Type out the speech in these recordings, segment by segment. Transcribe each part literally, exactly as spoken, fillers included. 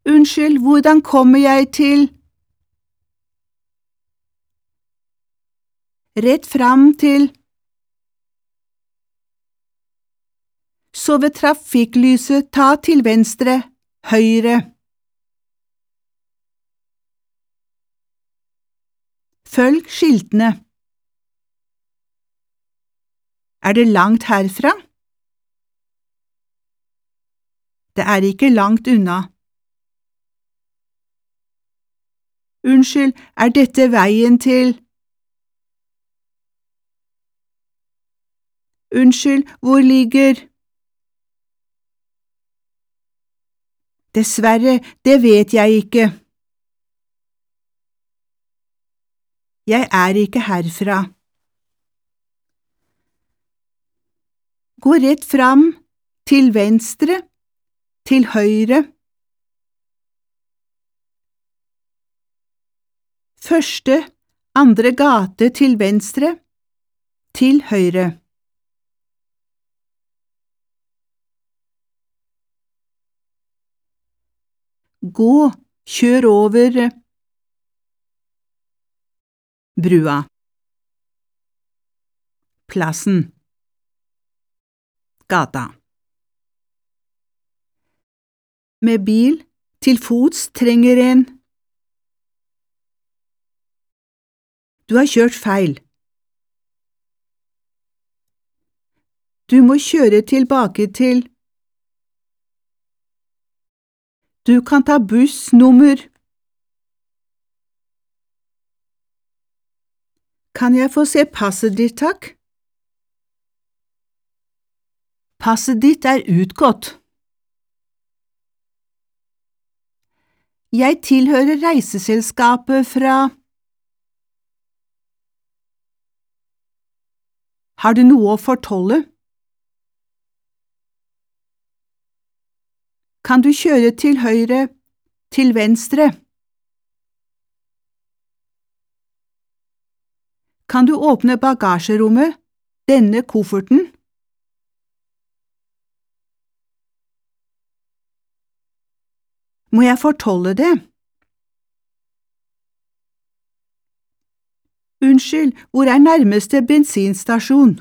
Unnskyld, hvordan kommer jeg til? Rett fram til. Så ved trafikklyset, ta til venstre, høyre. Følg skiltene. Er det langt herfra? Det er ikke langt unna. Unnskyld, er dette veien til? Unnskyld, hvor ligger? Dessverre, det vet jeg ikke. Jeg er ikke herfra. Gå rett fram, til venstre, til høyre. Første, andre gate til venstre, til høyre. Gå, kjør over brua. Plassen. Gata. Med bil, til fots trenger en. Du har kjørt feil. Du må kjøre tilbake til. Du kan ta buss nummer. Kan jeg få se passet ditt, takk? Passet ditt er utgått. Jeg tilhører reiseselskapet fra. Har du noe å fortolle? Kan du kjøre til høyre, til venstre? Kan du åpne bagasjerommet, denne kofferten? Må jeg fortolle det? Unnskyld, hvor er nærmeste bensinstasjon?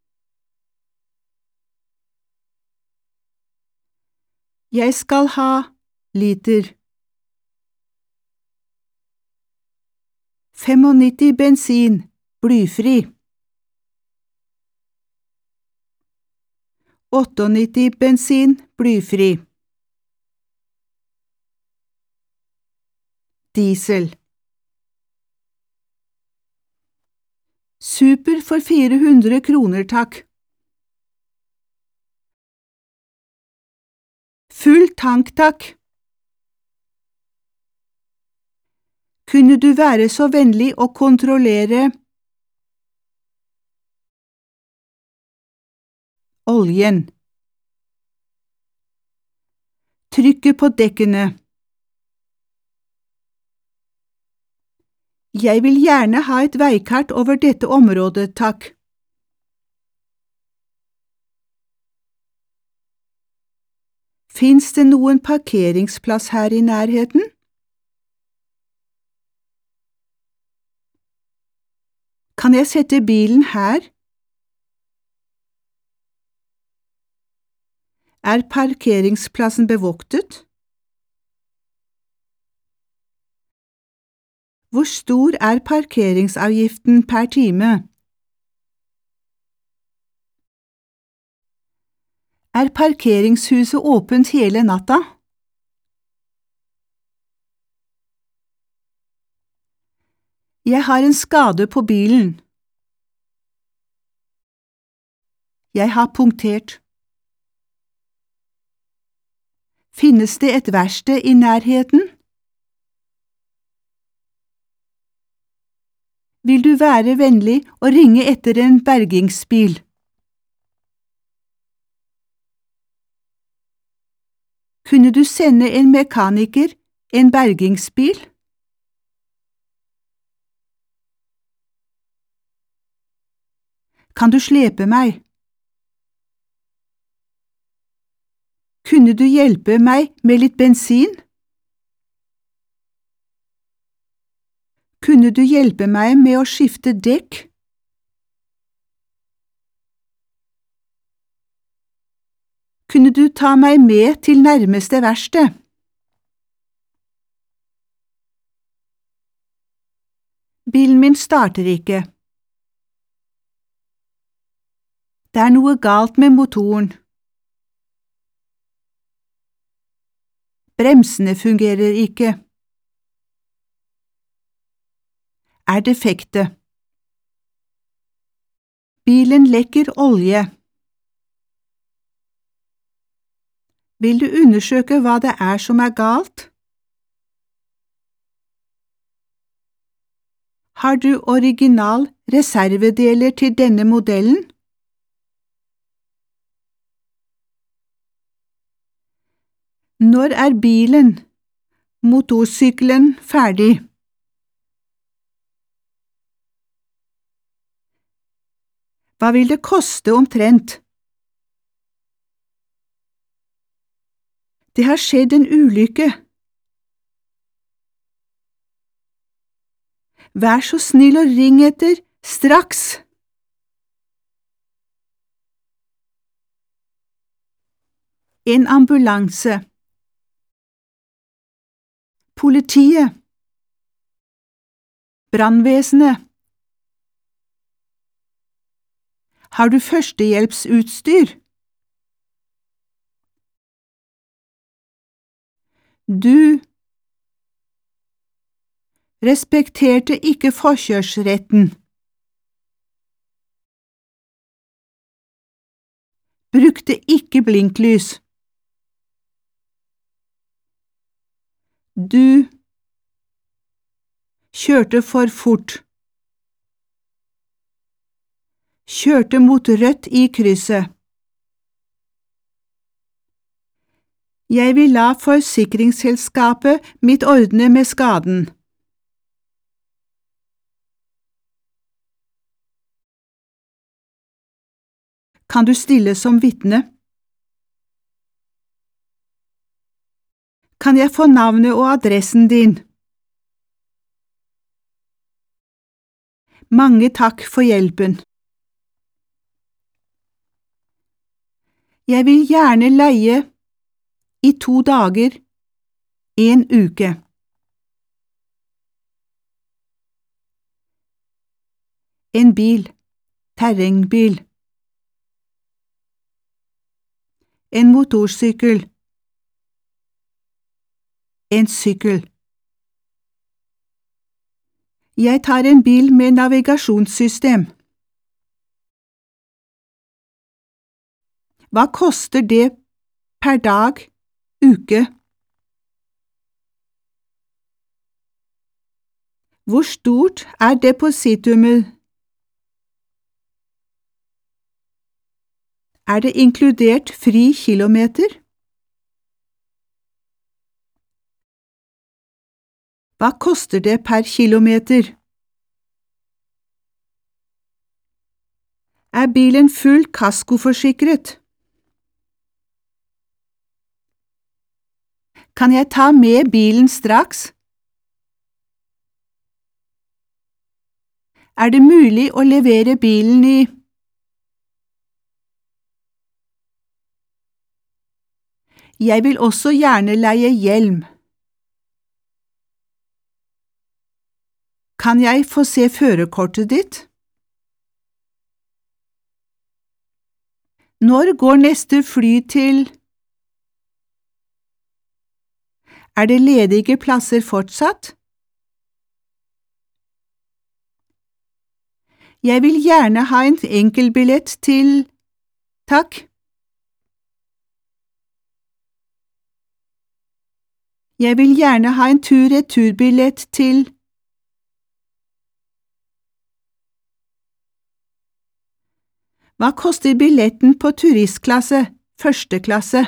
Jeg skal ha liter. femognitti bensin, blyfri. åttiåtte bensin, blyfri. Diesel. Super for fire hundre kroner, takk. Full tank, takk. Kunne du være så vennlig å kontrollere oljen? Trykket på dekkene. Jeg vil gjerne ha et veikart over dette området, takk. Fins det noen parkeringsplass her i nærheten? Kan jeg sette bilen her? Er parkeringsplassen bevoktet? Hvor stor er parkeringsavgiften per time? Er parkeringshuset åpent hele natta? Jeg har en skade på bilen. Jeg har punktert. Finnes det et verksted i nærheten? Vil du være vennlig og ringe etter en bergingsbil? Kunne du sende en mekaniker, en bergingsbil? Kan du slepe meg? Kunne du hjelpe meg med litt bensin? Kunne du hjelpe meg med å skifte dekk? Kunne du ta meg med til nærmeste verksted? Bilen min starter ikke. Det er noe galt med motoren. Bremsene fungerer ikke. Er defekte. Bilen lekker olje. Vil du undersøke hva det er som er galt? Har du original reservedeler til denne modellen? Når er bilen, motorsykkelen, ferdig? Hva vil det koste omtrent? Det har skjedd en ulykke. Vær så snill og ring etter, straks! En ambulanse. Politiet. Brannvesenet. Har du førstehjelpsutstyr? Du respekterte ikke forkjørsretten. Brukte ikke blinklys. Du kjørte for fort. Kjørte mot rødt i krysset. Jeg vil la forsikringsselskapet mitt ordne med skaden. Kan du stille som vitne? Kan jeg få navnet og adressen din? Mange takk for hjelpen. Jeg vil gjerne leie i to dager, en uke. En bil, terrengbil. En motorsykkel. En sykkel. Jeg tar en bil med navigasjonssystem. Hva koster det per dag, uke? Hvor stort er depositumet? Er det inkludert fri kilometer? Hva koster det per kilometer? Er bilen full kaskoforsikret? Kan jeg ta med bilen straks? Er det mulig å levere bilen i Jeg vil også gjerne leie hjelm. Kan jeg få se førerkortet ditt? Når går neste fly til? Er det ledige plasser fortsatt? Jeg vil gjerne ha en enkeltbillett til… Takk. Jeg vil gjerne ha en tur-retur-billett til… Hva koster billetten på turistklasse, første klasse?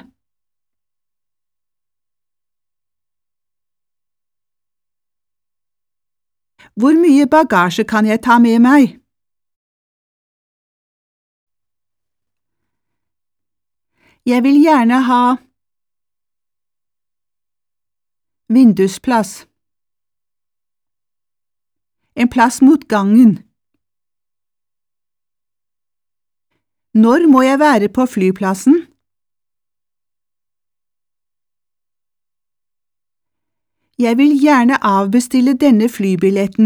Hvor mye bagasje kan jeg ta med meg? Jeg vil gjerne ha vindusplass. En plass mot gangen. Når må jeg være på flyplassen? Jeg vil gjerne avbestille denne flybilletten.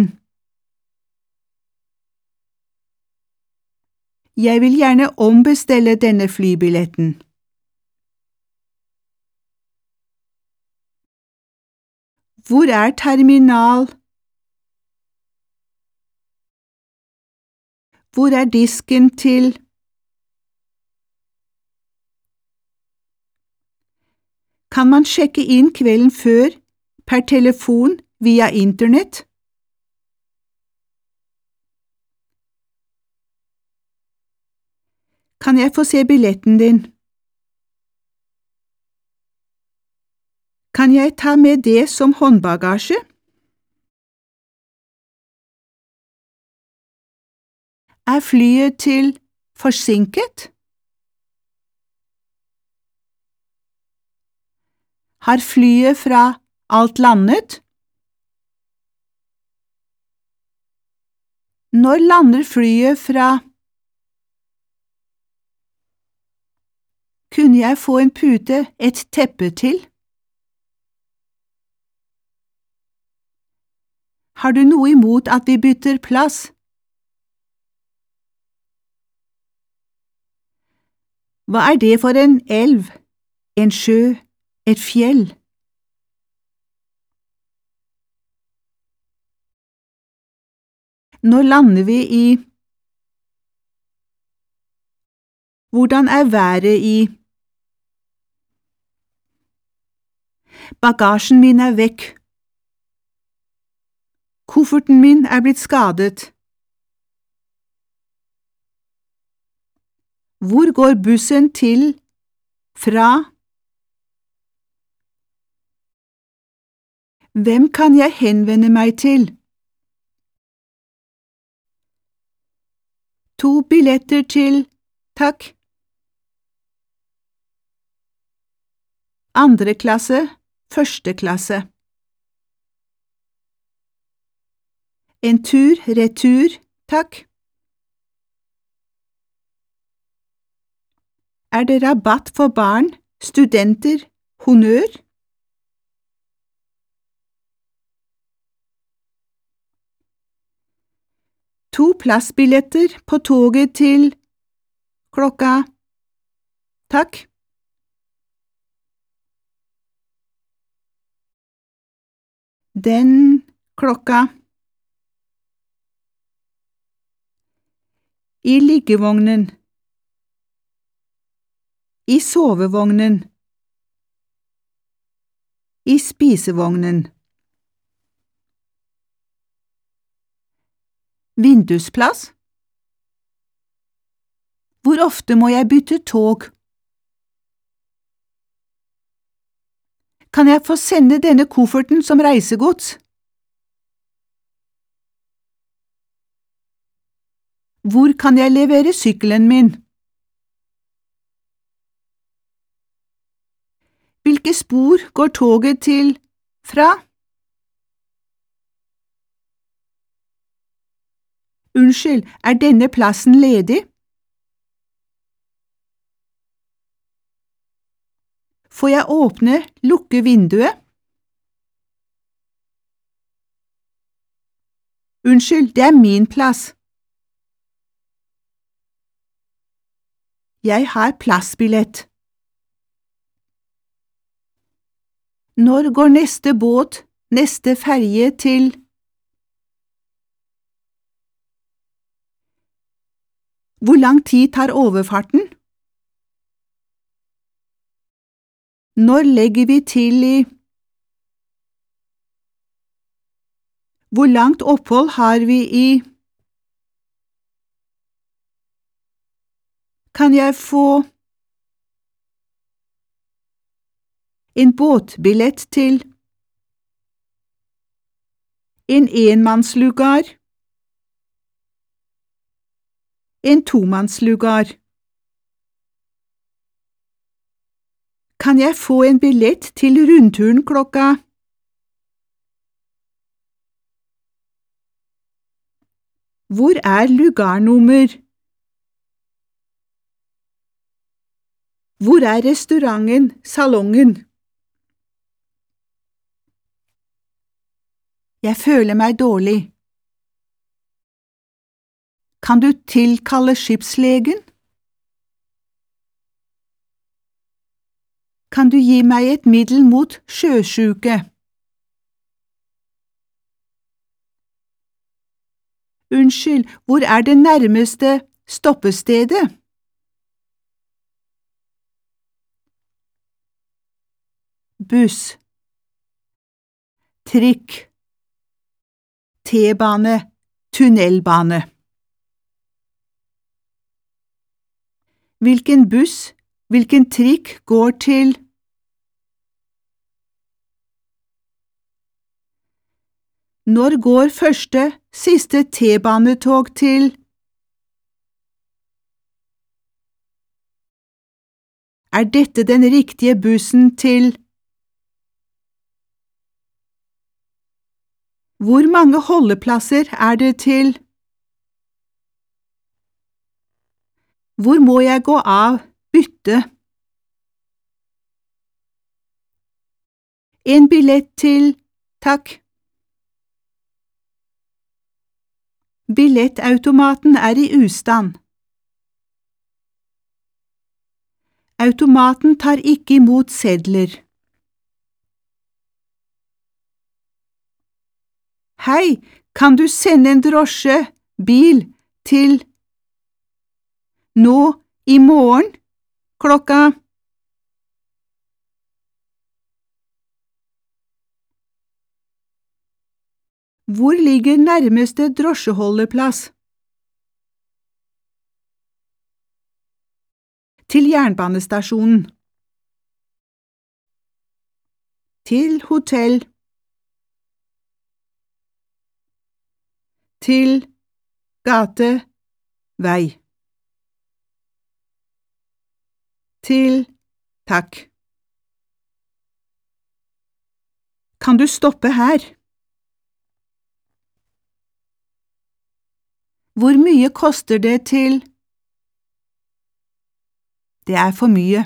Jeg vil gjerne ombestille denne flybilletten. Hvor er terminal? Hvor er disken til? Kan man sjekke inn kvelden før, per telefon, via internett? Kan jeg få se billetten din? Kan jeg ta med det som håndbagasje? Er flyet til forsinket? Har flyet fra alt landet? Når lander flyet fra? Kunne jeg få en pute, et teppe til? Har du noe imot at vi bytter plass? Hva er det for en elv, en sjø, et fjell? Nå lander vi i. Hvordan er været i? Bagasjen min er vekk. Kofferten min er blitt skadet. Hvor går bussen til? Fra? Hvem kan jeg henvende meg til? To billetter til, takk. Andre klasse, første klasse. En tur, retur, takk. Er det rabatt for barn, studenter, honnør? To plassbilletter på toget til klokka. Takk. Den klokka. I liggevognen. I sovevognen. I spisevognen. Vindusplass? Hvor ofte må jeg bytte tog? Kan jeg få sende denne kofferten som reisegods? Hvor kan jeg levere sykkelen min? Hvilke spor går toget til fra? Unnskyld, er denne plassen ledig? Får jeg åpne, lukke vinduet? Unnskyld, det er min plass. Jeg har plassbillett. Når går neste båt, neste ferje til? Hvor lang tid tar overfarten? Når legger vi til i? Hvor langt opphold har vi i? Kan jeg få en båtbillett til? En enmannslugar? En tomannslugar? Kan jeg få en billett til rundturen klokka? Hvor er lugarnummer? Hvor er restauranten, salongen? Jeg føler meg dårlig. Kan du tilkalle skipslegen? Kan du gi meg et middel mot sjøsyke? Unnskyld, hvor er det nærmeste stoppestedet? Buss, trikk, T-bane, tunnelbane. Hvilken buss, hvilken trikk går til? Når går første, siste T-banetog til? Er dette den riktige bussen til? Hvor mange holdeplasser er det til? Hvor må jeg gå av, bytte? En billett til, takk. Billettautomaten er i ustand. Automaten tar ikke imot sedler. Hei, kan du sende en drosje, bil, til nå, i morgen, klokka? Hvor ligger nærmeste drosjeholdeplass? Til jernbanestasjonen. Til hotell. Til gate, vei. Til takk. Kan du stoppe her? Hvor mye koster det til? Det er for mye.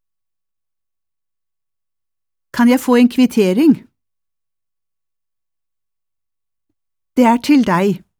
Kan jeg få en kvittering? Det er til deg.